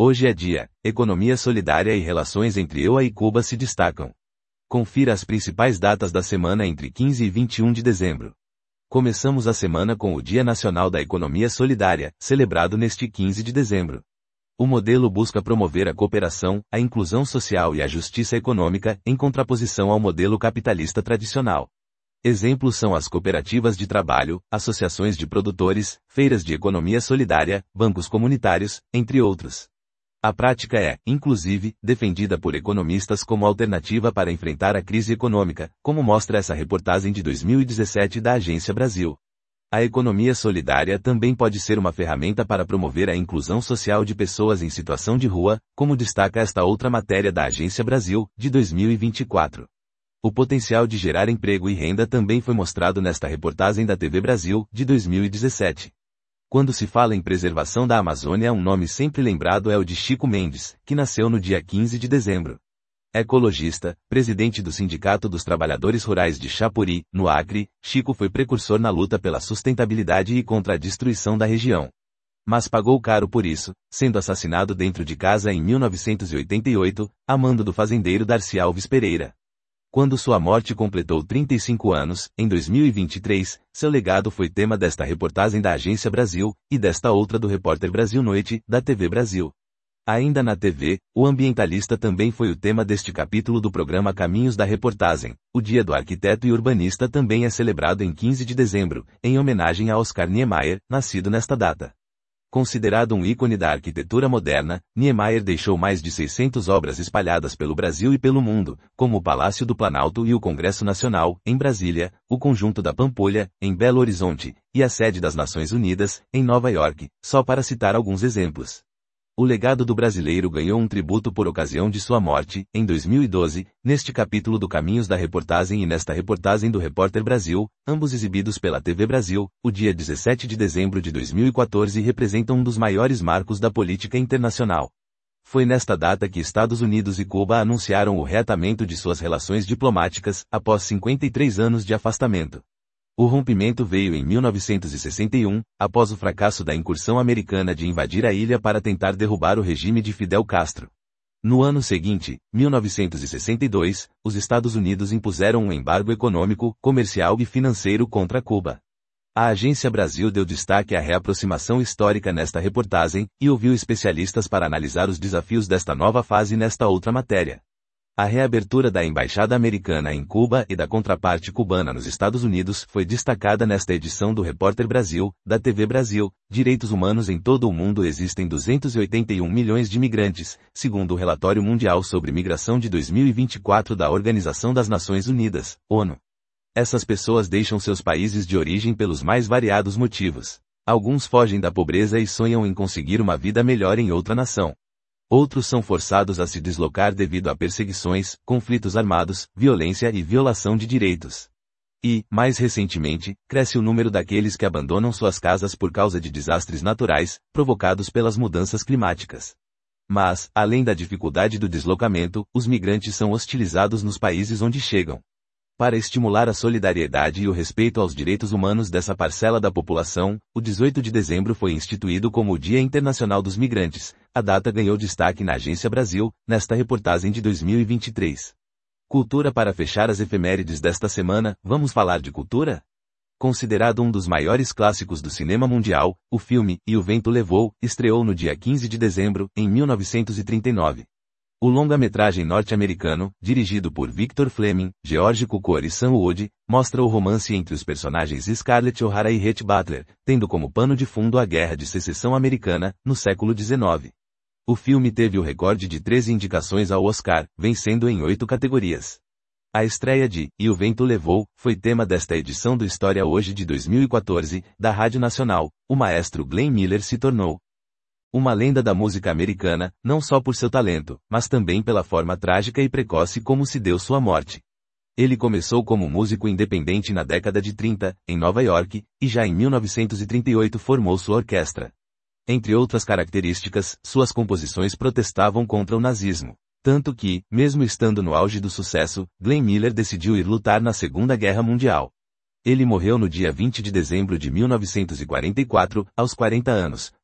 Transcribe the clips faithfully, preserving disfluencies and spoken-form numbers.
Hoje é dia, economia solidária e relações entre E U A e Cuba se destacam. Confira as principais datas da semana entre quinze e vinte e um de dezembro. Começamos a semana com o Dia Nacional da Economia Solidária, celebrado neste quinze de dezembro. O modelo busca promover a cooperação, a inclusão social e a justiça econômica, em contraposição ao modelo capitalista tradicional. Exemplos são as cooperativas de trabalho, associações de produtores, feiras de economia solidária, bancos comunitários, entre outros. A prática é, inclusive, defendida por economistas como alternativa para enfrentar a crise econômica, como mostra essa reportagem de dois mil e dezessete da Agência Brasil. A economia solidária também pode ser uma ferramenta para promover a inclusão social de pessoas em situação de rua, como destaca esta outra matéria da Agência Brasil, de dois mil e vinte e quatro. O potencial de gerar emprego e renda também foi mostrado nesta reportagem da T V Brasil, de dois mil e dezessete. Quando se fala em preservação da Amazônia, um nome sempre lembrado é o de Chico Mendes, que nasceu no dia quinze de dezembro. Ecologista, presidente do Sindicato dos Trabalhadores Rurais de Chapuri, no Acre, Chico foi precursor na luta pela sustentabilidade e contra a destruição da região. Mas pagou caro por isso, sendo assassinado dentro de casa em mil novecentos e oitenta e oito, a mando do fazendeiro Darcy Alves Pereira. Quando sua morte completou trinta e cinco anos, em dois mil e vinte e três, seu legado foi tema desta reportagem da Agência Brasil, e desta outra do Repórter Brasil Noite, da T V Brasil. Ainda na T V, o ambientalista também foi o tema deste capítulo do programa Caminhos da Reportagem. O Dia do Arquiteto e Urbanista também é celebrado em quinze de dezembro, em homenagem a Oscar Niemeyer, nascido nesta data. Considerado um ícone da arquitetura moderna, Niemeyer deixou mais de seiscentas obras espalhadas pelo Brasil e pelo mundo, como o Palácio do Planalto e o Congresso Nacional, em Brasília, o Conjunto da Pampulha, em Belo Horizonte, e a sede das Nações Unidas, em Nova York, só para citar alguns exemplos. O legado do brasileiro ganhou um tributo por ocasião de sua morte, em dois mil e doze, neste capítulo do Caminhos da Reportagem e nesta reportagem do Repórter Brasil, ambos exibidos pela T V Brasil. O dia dezessete de dezembro de dois mil e quatorze representa um dos maiores marcos da política internacional. Foi nesta data que Estados Unidos e Cuba anunciaram o reatamento de suas relações diplomáticas, após cinquenta e três anos de afastamento. O rompimento veio em mil novecentos e sessenta e um, após o fracasso da incursão americana de invadir a ilha para tentar derrubar o regime de Fidel Castro. No ano seguinte, mil novecentos e sessenta e dois, os Estados Unidos impuseram um embargo econômico, comercial e financeiro contra Cuba. A Agência Brasil deu destaque à reaproximação histórica nesta reportagem, e ouviu especialistas para analisar os desafios desta nova fase nesta outra matéria. A reabertura da Embaixada Americana em Cuba e da contraparte cubana nos Estados Unidos foi destacada nesta edição do Repórter Brasil, da T V Brasil. Direitos humanos em todo o mundo. Existem duzentos e oitenta e um milhões de migrantes, segundo o Relatório Mundial sobre Migração de dois mil e vinte e quatro da Organização das Nações Unidas, ONU. Essas pessoas deixam seus países de origem pelos mais variados motivos. Alguns fogem da pobreza e sonham em conseguir uma vida melhor em outra nação. Outros são forçados a se deslocar devido a perseguições, conflitos armados, violência e violação de direitos. E, mais recentemente, cresce o número daqueles que abandonam suas casas por causa de desastres naturais, provocados pelas mudanças climáticas. Mas, além da dificuldade do deslocamento, os migrantes são hostilizados nos países onde chegam. Para estimular a solidariedade e o respeito aos direitos humanos dessa parcela da população, o dezoito de dezembro foi instituído como o Dia Internacional dos Migrantes. A data ganhou destaque na Agência Brasil, nesta reportagem de dois mil e vinte e três. Cultura. Para fechar as efemérides desta semana, vamos falar de cultura? Considerado um dos maiores clássicos do cinema mundial, o filme E o Vento Levou estreou no dia quinze de dezembro, em mil novecentos e trinta e nove. O longa-metragem norte-americano, dirigido por Victor Fleming, George Cukor e Sam Wood, mostra o romance entre os personagens Scarlett O'Hara e Rhett Butler, tendo como pano de fundo a Guerra de Secessão Americana, no século dezenove. O filme teve o recorde de treze indicações ao Oscar, vencendo em oito categorias. A estreia de E o Vento Levou foi tema desta edição do História Hoje de dois mil e quatorze, da Rádio Nacional. O maestro Glenn Miller se tornou uma lenda da música americana, não só por seu talento, mas também pela forma trágica e precoce como se deu sua morte. Ele começou como músico independente na década de trinta, em Nova York, e já em mil novecentos e trinta e oito formou sua orquestra. Entre outras características, suas composições protestavam contra o nazismo. Tanto que, mesmo estando no auge do sucesso, Glenn Miller decidiu ir lutar na Segunda Guerra Mundial. Ele morreu no dia vinte de dezembro de mil novecentos e quarenta e quatro, aos quarenta anos,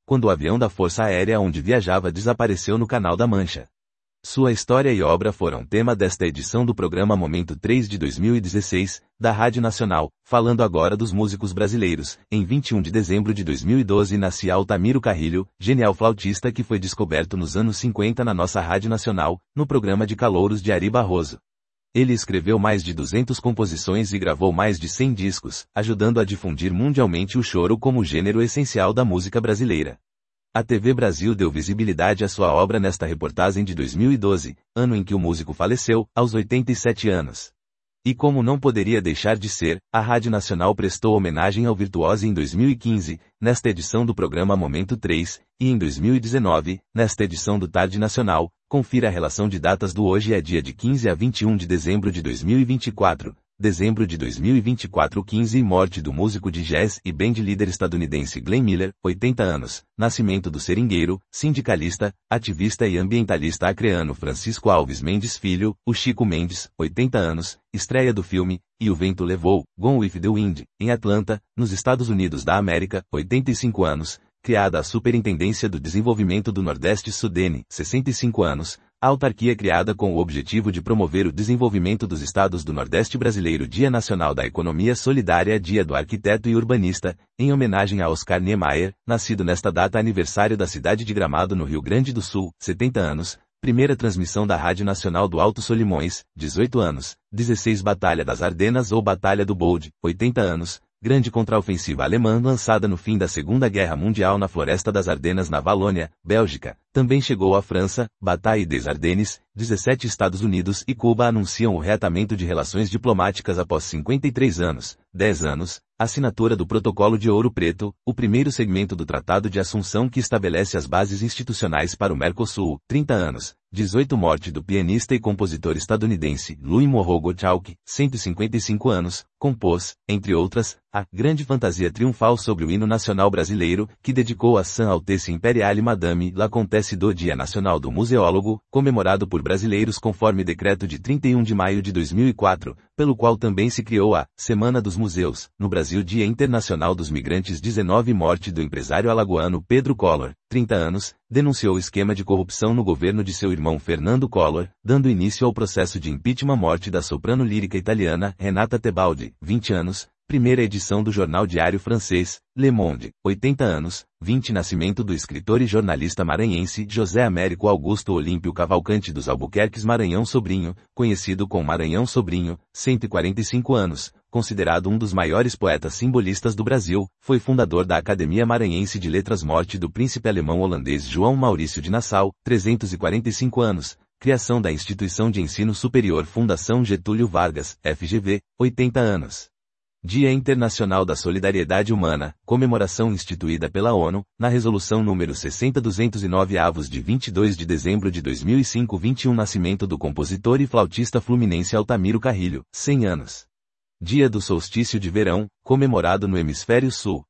quando o avião da Força Aérea onde viajava desapareceu no Canal da Mancha. Sua história e obra foram tema desta edição do programa Momento três de dois mil e dezesseis, da Rádio Nacional, falando agora dos músicos brasileiros. Em vinte e um de dezembro de dois mil e doze nascia Altamiro Carrilho, genial flautista que foi descoberto nos anos cinquenta na nossa Rádio Nacional, no programa de calouros de Ari Barroso. Ele escreveu mais de duzentas composições e gravou mais de cem discos, ajudando a difundir mundialmente o choro como gênero essencial da música brasileira. A T V Brasil deu visibilidade à sua obra nesta reportagem de dois mil e doze, ano em que o músico faleceu, aos oitenta e sete anos. E como não poderia deixar de ser, a Rádio Nacional prestou homenagem ao virtuoso em dois mil e quinze, nesta edição do programa Momento três, e em dois mil e dezenove, nesta edição do Tarde Nacional. Confira a relação de datas do hoje é dia de quinze a vinte e um de dezembro de dois mil e vinte e quatro. Dezembro de dois mil e vinte e quatro quinze Morte do músico de jazz e band líder estadunidense Glenn Miller, oitenta anos. Nascimento do seringueiro, sindicalista, ativista e ambientalista acreano Francisco Alves Mendes Filho, o Chico Mendes, oitenta anos. Estreia do filme E o Vento Levou, Gone with the Wind, em Atlanta, nos Estados Unidos da América, oitenta e cinco anos. Criada a Superintendência do Desenvolvimento do Nordeste Sudene, sessenta e cinco anos. A autarquia criada com o objetivo de promover o desenvolvimento dos estados do Nordeste brasileiro. Dia Nacional da Economia Solidária, Dia do Arquiteto e Urbanista, em homenagem a Oscar Niemeyer, nascido nesta data aniversário da cidade de Gramado no Rio Grande do Sul, setenta anos. Primeira transmissão da Rádio Nacional do Alto Solimões, dezoito anos. dezesseis Batalha das Ardenas ou Batalha do Bold, oitenta anos. Grande contraofensiva alemã lançada no fim da Segunda Guerra Mundial na Floresta das Ardenas na Valônia, Bélgica. Também chegou à França, Bataille des Ardennes. dezessete Estados Unidos e Cuba anunciam o reatamento de relações diplomáticas após cinquenta e três anos. dez anos. Assinatura do Protocolo de Ouro Preto, o primeiro segmento do Tratado de Assunção que estabelece as bases institucionais para o Mercosul. trinta anos. dezoito Morte do pianista e compositor estadunidense Louis Moreau Gottschalk, cento e cinquenta e cinco anos, compôs, entre outras, a Grande Fantasia Triunfal sobre o hino nacional brasileiro, que dedicou a Sua Altesse Imperiale Madame la Comtesse do Dia Nacional do Museólogo, comemorado por brasileiros conforme decreto de trinta e um de maio de dois mil e quatro, pelo qual também se criou a Semana dos Museus. No Brasil, Dia Internacional dos Migrantes. dezenove Morte do empresário alagoano Pedro Collor, trinta anos, denunciou esquema de corrupção no governo de seu irmão Fernando Collor, dando início ao processo de impeachment. Morte da soprano lírica italiana Renata Tebaldi, vinte anos, primeira edição do jornal diário francês, Le Monde, oitenta anos. vinte Nascimento do escritor e jornalista maranhense José Américo Augusto Olímpio Cavalcante dos Albuquerques Maranhão Sobrinho, conhecido como Maranhão Sobrinho, cento e quarenta e cinco anos, considerado um dos maiores poetas simbolistas do Brasil, foi fundador da Academia Maranhense de Letras. Morte do príncipe alemão-holandês João Maurício de Nassau, trezentos e quarenta e cinco anos, criação da Instituição de Ensino Superior Fundação Getúlio Vargas, F G V, oitenta anos. Dia Internacional da Solidariedade Humana, comemoração instituída pela ONU, na Resolução número sessenta mil duzentos e nove avos de vinte e dois de dezembro de dois mil e cinco. vinte e um Nascimento do compositor e flautista fluminense Altamiro Carrilho, cem anos. Dia do Solstício de Verão, comemorado no Hemisfério Sul.